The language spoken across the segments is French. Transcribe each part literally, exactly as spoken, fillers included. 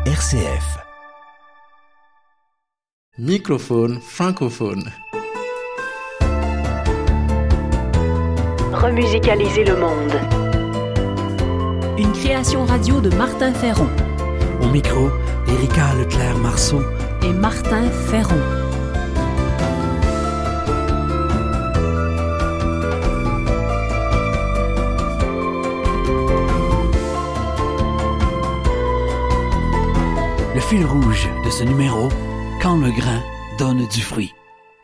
R C F. Microphone francophone. Remusicaliser le monde. Une création radio de Martin Ferron. Au micro, Erika Leclerc-Marceau et Martin Ferron. Le fil rouge de ce numéro, quand le grain donne du fruit.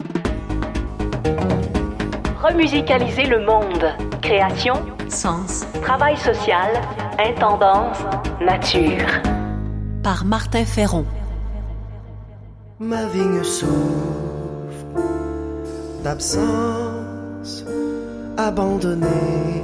Remusicaliser le monde. Création, Sens, travail social, intendance, nature. Par Martin Ferron. Ma vigne souffre d'absence, abandonnée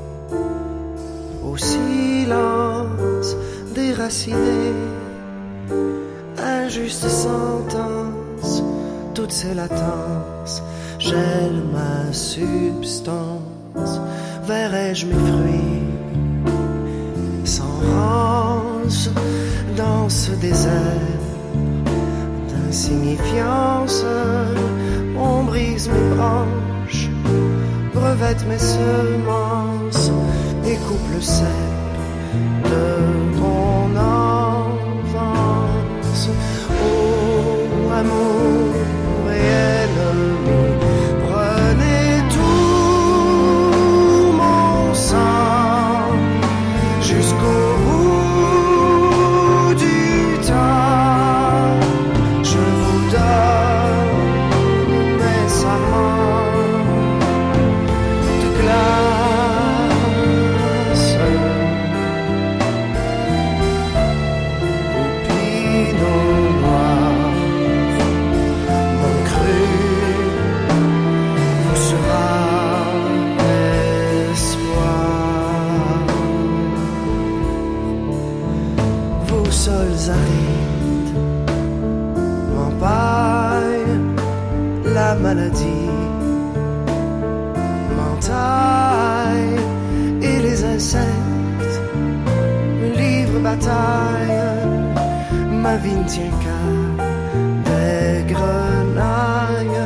au silence déraciné. Injuste sentence, toutes ces latences, gèle ma substance, verrai-je mes fruits sans rance dans ce désert d'insignifiance? On brise mes branches, brevette mes semences et coupe le cep de mon enfance. Oh, amour et ennemi, prenez tout mon sang jusqu'au bout du temps. Je vous donne mes serments de glace au pinot noir. Mon cru vous sera l'espoir. Vos sols arides m'empaillent, la maladie m'entaille et les insectes me livrent bataille. Ma vie ne tient qu'à des grenailles.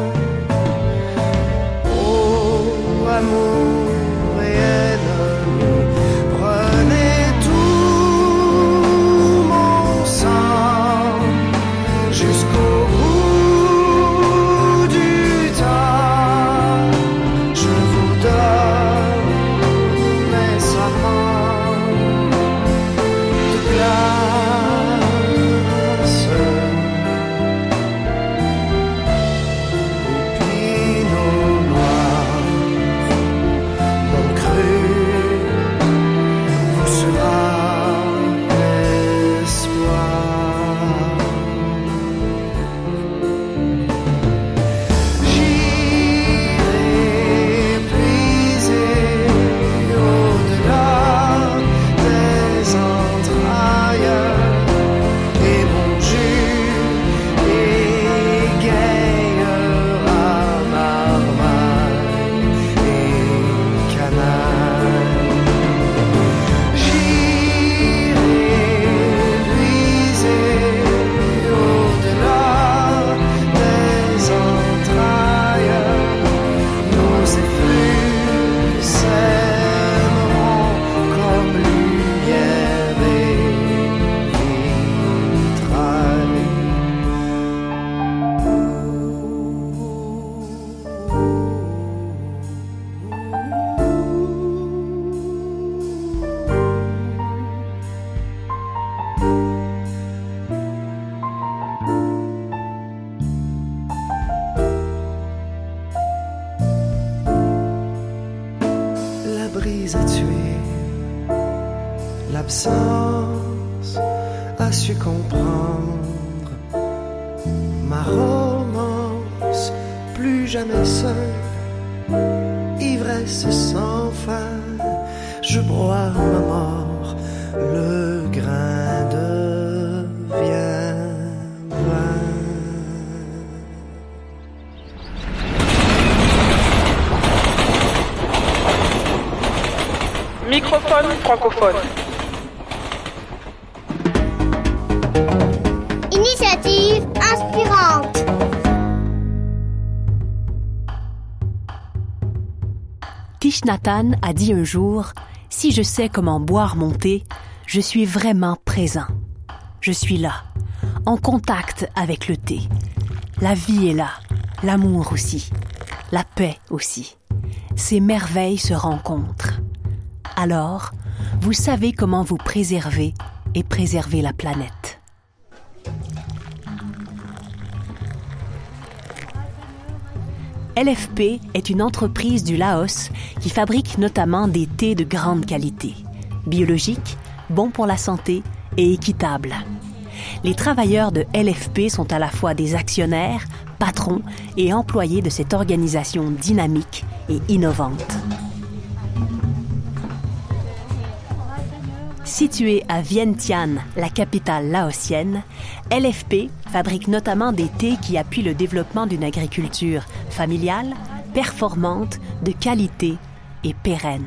Oh, amour et ennemi, prenez tout mon sang jusqu'au bout du temps. Je vous donne mes serments de glace au pinot noir. Mon cru vous sera l'espoir. J'irai puiser au-delà des entrailles et mon jus égayera marmaille et canaille. J'irai puiser au-delà des entrailles, nos effluves s'aimeront comme lumière et vitrail. La brise a tué, l'absence a su comprendre ma romance, plus jamais seule, ivresse sans fin, je broie ma mort, le grain devient vin. Microphone francophone. inspirante. Thich Nhat Hanh a dit un jour « Si je sais comment boire mon thé, je suis vraiment présent. Je suis là, en contact avec le thé. La vie est là, l'amour aussi, la paix aussi. Ces merveilles se rencontrent. Alors, vous savez comment vous préserver et préserver la planète. » L F P est une entreprise du Laos qui fabrique notamment des thés de grande qualité, biologiques, bons pour la santé et équitables. Les travailleurs de L F P sont à la fois des actionnaires, patrons et employés de cette organisation dynamique et innovante. Située à Vientiane, la capitale laotienne, L F P fabrique notamment des thés qui appuient le développement d'une agriculture familiale, performante, de qualité et pérenne.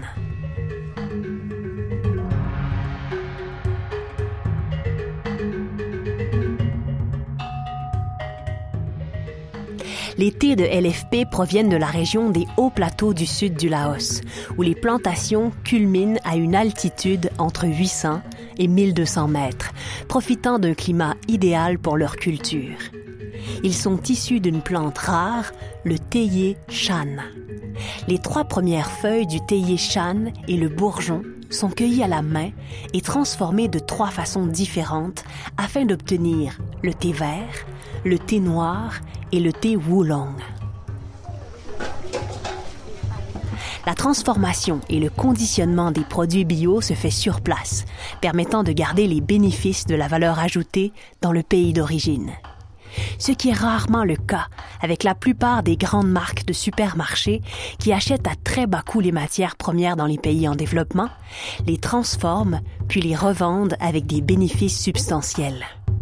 Les thés de L F P proviennent de la région des hauts plateaux du sud du Laos, où les plantations culminent à une altitude entre huit cents et mille deux cents mètres, profitant d'un climat idéal pour leur culture. Ils sont issus d'une plante rare, le théier shan. Les trois premières feuilles du théier shan et le bourgeon sont cueillis à la main et transformés de trois façons différentes afin d'obtenir le thé vert, le thé noir et le thé oolong. La transformation et le conditionnement des produits bio se fait sur place, permettant de garder les bénéfices de la valeur ajoutée dans le pays d'origine. Ce qui est rarement le cas avec la plupart des grandes marques de supermarchés qui achètent à très bas coût les matières premières dans les pays en développement, les transforment puis les revendent avec des bénéfices substantiels.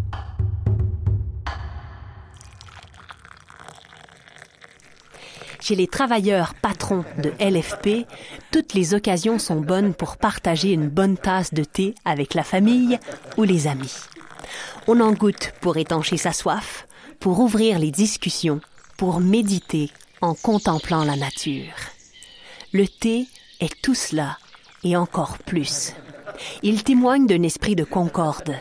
Chez les travailleurs patrons de L F P, toutes les occasions sont bonnes pour partager une bonne tasse de thé avec la famille ou les amis. On en goûte pour étancher sa soif, pour ouvrir les discussions, pour méditer en contemplant la nature. Le thé est tout cela et encore plus. Il témoigne d'un esprit de concorde.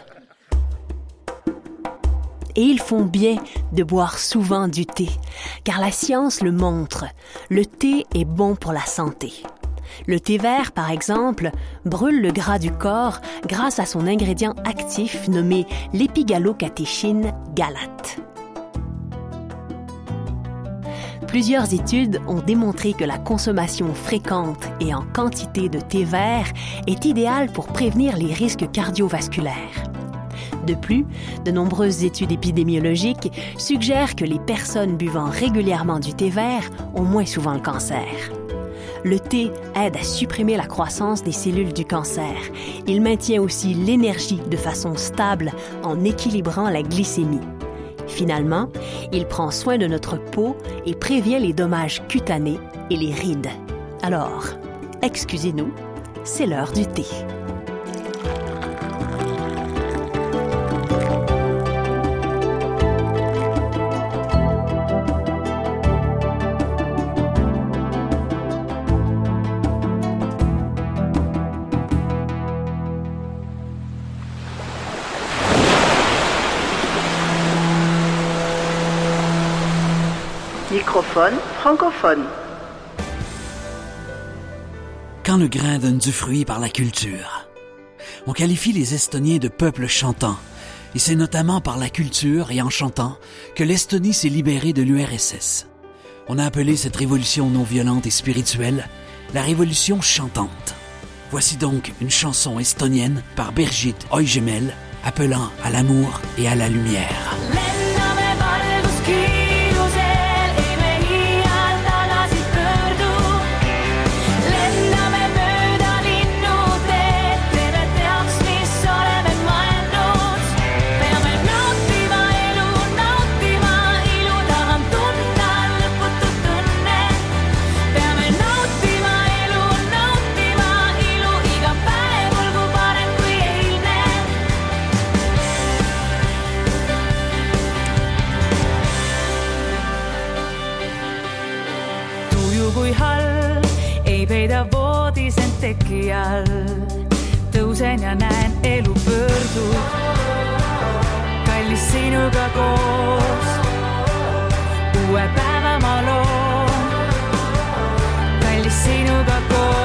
Et ils font bien de boire souvent du thé, car la science le montre, le thé est bon pour la santé. Le thé vert, par exemple, brûle le gras du corps grâce à son ingrédient actif nommé l'épigalocatéchine galate. Plusieurs études ont démontré que la consommation fréquente et en quantité de thé vert est idéale pour prévenir les risques cardiovasculaires. De plus, de nombreuses études épidémiologiques suggèrent que les personnes buvant régulièrement du thé vert ont moins souvent le cancer. Le thé aide à supprimer la croissance des cellules du cancer. Il maintient aussi l'énergie de façon stable en équilibrant la glycémie. Finalement, il prend soin de notre peau et prévient les dommages cutanés et les rides. Alors, excusez-nous, c'est l'heure du thé. Microphone francophone. Quand le grain donne du fruit par la culture. On qualifie les Estoniens de peuple chantant, et c'est notamment par la culture et en chantant que l'Estonie s'est libérée de l'U R S S. On a appelé cette révolution non violente et spirituelle la révolution chantante. Voici donc une chanson estonienne par Birgit Oigemel appelant à l'amour et à la lumière. tekijäl. Tõusen ja näen elu pöördu, kallis sinuga koos. Uue päeva ma loon, kallis sinuga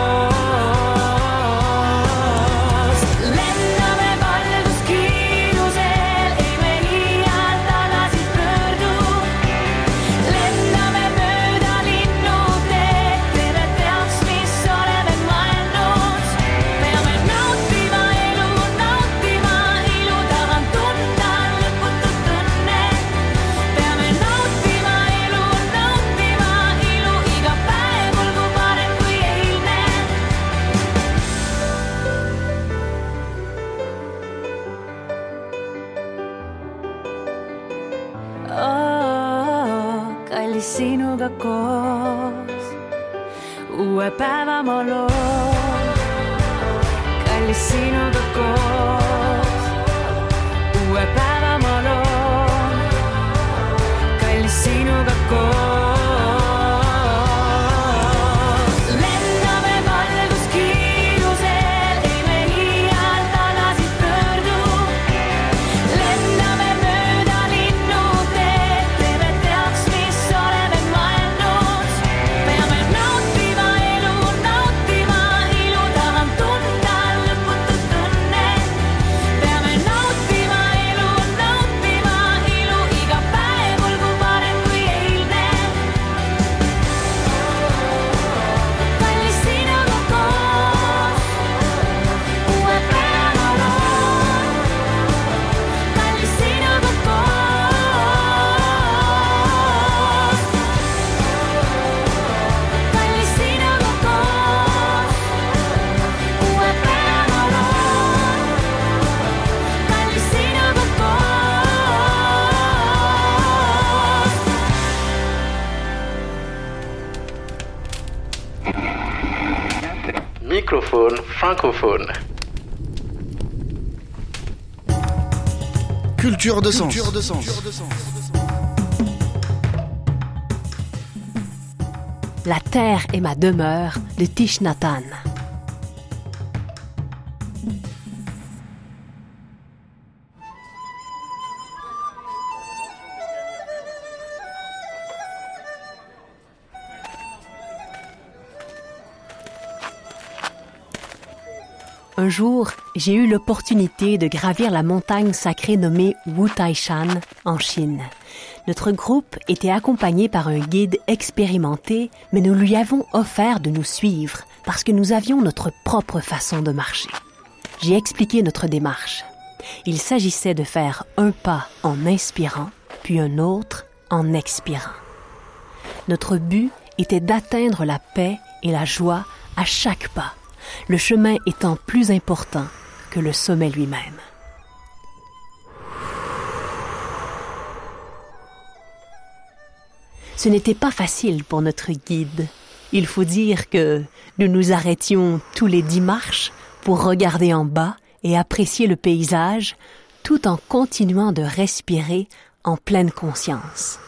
koos. Lenname valguskiirusel, ei me liialt tagasi pöördu. Lenname mööda linnuteed, teeme teaks, mis oleme mõelnud. Peame nautima elu, nautima ilu, tahan tunda lõputut õnne. Peame nautima elu, nautima ilu, iga päev olgu parem kui eilne. Oh, kallis sinuga koos, uue päeva ma loon. Kallis sinuga koos, uue päeva ma loon. Kallis sinuga koos. Lenname valguskiirusel, ei me liialt tagasi pöördu. Lenname mööda linnuteed, teeme teaks, mis oleme mõelnud. Peame nautima elu, nautima ilu, tahan tunda lõputut õnne. Peame nautima elu, nautima ilu, iga päev olgu parem kui eilne. Kallis sinuga koos, uue päeva loon. Kallis sinuga koos. Kallis sinuga koos, uue päeva loon. Kallis sinuga koos. Microphone francophone. Culture de sens. La terre est ma demeure de Thich Nhat Hanh. Un jour, j'ai eu l'opportunité de gravir la montagne sacrée nommée Wu Tai Shan en Chine. Notre groupe était accompagné par un guide expérimenté, mais nous lui avons offert de nous suivre parce que nous avions notre propre façon de marcher. J'ai expliqué notre démarche. Il s'agissait de faire un pas en inspirant, puis un autre en expirant. Notre but était d'atteindre la paix et la joie à chaque pas, le chemin étant plus important que le sommet lui-même. Ce n'était pas facile pour notre guide. Il faut dire que nous nous arrêtions tous les dix marches pour regarder en bas et apprécier le paysage, tout en continuant de respirer en pleine conscience.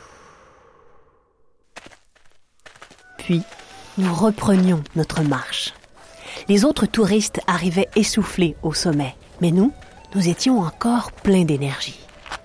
Puis, nous reprenions notre marche. Les autres touristes arrivaient essoufflés au sommet, mais nous, nous étions encore pleins d'énergie.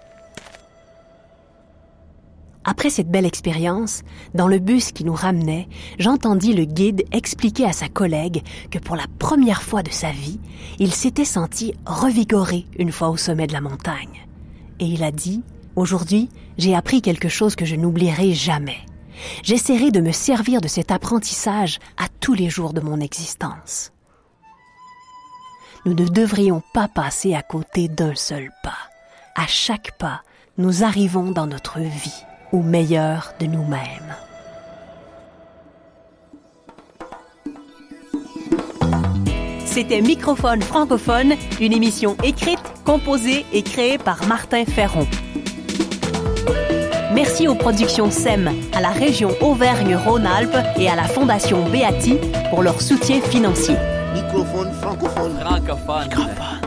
Après cette belle expérience, dans le bus qui nous ramenait, j'entendis le guide expliquer à sa collègue que pour la première fois de sa vie, il s'était senti revigoré une fois au sommet de la montagne. Et il a dit « Aujourd'hui, j'ai appris quelque chose que je n'oublierai jamais. J'essaierai de me servir de cet apprentissage à tous les jours de mon existence. » Nous ne devrions pas passer à côté d'un seul pas. À chaque pas, nous arrivons dans notre vie au meilleur de nous-mêmes. C'était Microphone francophone, une émission écrite, composée et créée par Martin Ferron. Merci aux productions S E M, à la région Auvergne-Rhône-Alpes et à la Fondation Beati pour leur soutien financier. Microphone francophone. Francophone. Francophone.